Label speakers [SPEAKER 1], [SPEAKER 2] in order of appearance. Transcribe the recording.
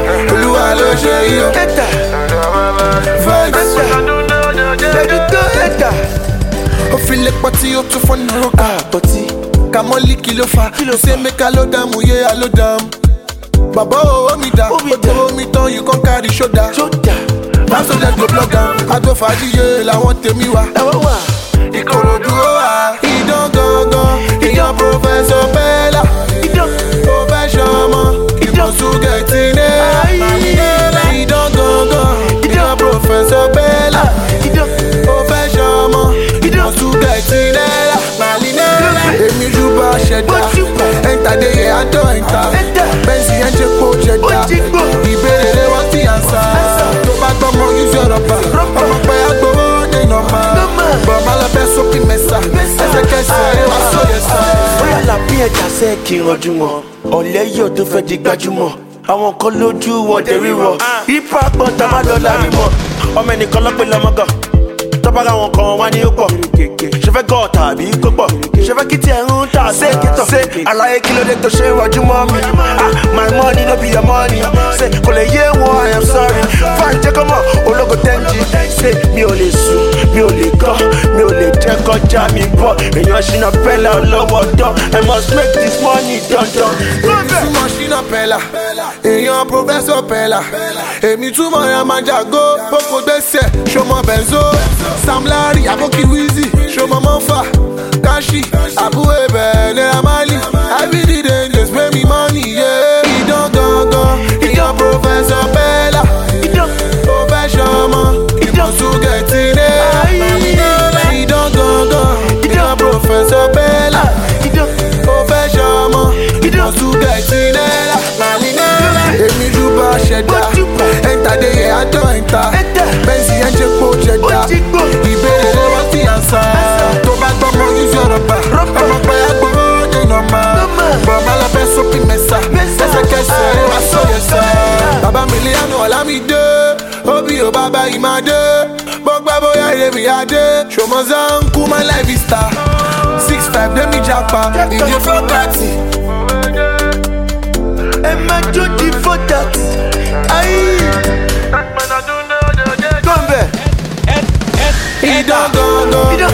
[SPEAKER 1] Olúwa ló ṣe yí o. Vibes. Ó fi lè pọtí ó tún fọ́nà rókà. Pọtí Kamoli kí ló fa. Ṣé mẹ́ka ló dààmú yé a ló dààmú. Bàbá owó mi dá. Owó mi tán you come carry shoulder. Paso let's go blog am. Àgbo fàájìyé làwọn tèmi wá. Ìkòròdú ó wà. Ìdán gangan. Ìyàn Professor Bella. Ó fẹ́ ṣọmọ. Ìbọn Sugeti ní. Ìdán gangan. Ìyàn Professor Bella. Ó fẹ́ ṣọmọ. Ìbọn Sugeti ní. Èmi júbà ṣẹ̀dá. Ẹ̀ńtàdéyẹ àjọ ẹ̀ńtà. Bẹ́ǹsì ẹ̀ ń ṣe kó ṣẹ̀dá. Ìbéèrè lé wọ́n ti ànsá. Tó bá gbọ́mọ yìí sọ̀rọ̀ pa. Ọmọ pẹ́ agbowó dé nọ́mà. Bọ̀mọ́ lọ bẹ́ sókè mẹ́sà. Ẹsẹ̀kẹsẹ̀ wá sóyè sá.
[SPEAKER 2] Bóyá làbí ẹja sẹ́ kí n rọjú mọ́. Ọ̀lẹ́ yóò tó fẹ́ di gbajúmọ̀. Àwọn kan lójú wọn dẹ̀ rírọ̀. Hip hop gbọ́n tá má lọ́la mímọ́. Ọmọ ẹnìkan lọ́pẹ́ lọ́mọ́gàn. Tọ́pára wọn kan wá ní ó pọ̀. Ṣé fẹ́ gọ́ tàbí kó pọ̀? Ṣé fẹ́ kí tiẹ̀ ń tà sí kíntàn? Ṣé àlàyé kí ló dé tó ṣe rọjú mọ́ mi? My money no be your money. Ṣé kò lè yé wọn I am sorry. Fáìn jẹ́ kọ́ mọ̀ ológo tẹ́ǹjì. Ṣé mi ò lè sùn, mi ò lè gọ́, mi ò lè jẹ́ kọjá mi bọ̀. Èèyàn ṣìnà pẹ́lá lọ́wọ́ dán. I must make this money dandan.
[SPEAKER 1] Èmi túmọ̀ ṣìnà pẹ́lá. Èèyàn Professor Bella. Èmi túmọ̀ ya máa jàgó. Boko gbèsè, ṣọmọ Benzo. Sam Larry, Aboki Wizzy, Shoma Mofa, Kashi, Abu Ebe, Naira Marley. Every day they just pay me money, yeah. He don't go, he don't Professor Bella. Professional, he don't Sugeti ní. He don't go, he don't Professor Bella. Professional, he don't Sugeti ní. Èmi júbà ṣẹ̀dá, ẹ̀ńtàdéyẹ àjọ ẹ̀ńtà. Bẹ́ǹsì ẹ̀ ń ṣe kó ṣẹ̀dá. Ìbéèrè lé wọ́n ti ànsá. Tó bá gbọ́mọ yìí sọ̀rọ̀ pa. Ọmọ pẹ́ agbowó dé nọ́mà. Bọ̀mọ́ lọ bẹ́ sókè mẹ́sà. Ẹsẹ̀kẹsẹ̀ wá sóyè sá. Bàbá Mílíọ̀nù Ọlámídé. Óbí ò bàbá Ìmàdé. Bọ́gbà bóyá ìrèmí adé. Ṣòmọ́sá ń kú my life is star. 6'5" Demi Japa. Ìdí fún 30.
[SPEAKER 2] Ẹ má jó di fọ́tà. Come back.
[SPEAKER 1] Ìdán gangan.